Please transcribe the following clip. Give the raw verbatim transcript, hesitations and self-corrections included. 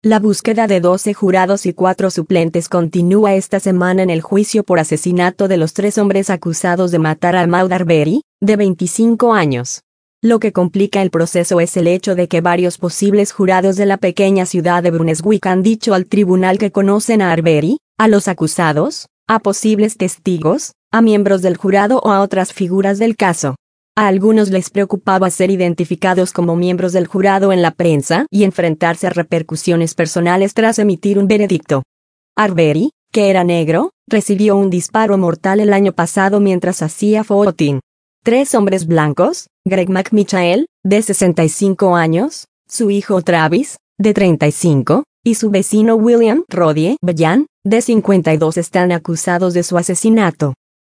La búsqueda de doce jurados y cuatro suplentes continúa esta semana en el juicio por asesinato de los tres hombres acusados de matar a Ahmaud Arbery, de veinticinco años. Lo que complica el proceso es el hecho de que varios posibles jurados de la pequeña ciudad de Brunswick han dicho al tribunal que conocen a Arbery, a los acusados, a posibles testigos, a miembros del jurado o a otras figuras del caso. A algunos les preocupaba ser identificados como miembros del jurado en la prensa y enfrentarse a repercusiones personales tras emitir un veredicto. Arbery, que era negro, recibió un disparo mortal el año pasado mientras hacía footing. Tres hombres blancos, Greg McMichael, de sesenta y cinco años, su hijo Travis, de treinta y cinco, y su vecino William Rodie Bellan, de cincuenta y dos, están acusados de su asesinato.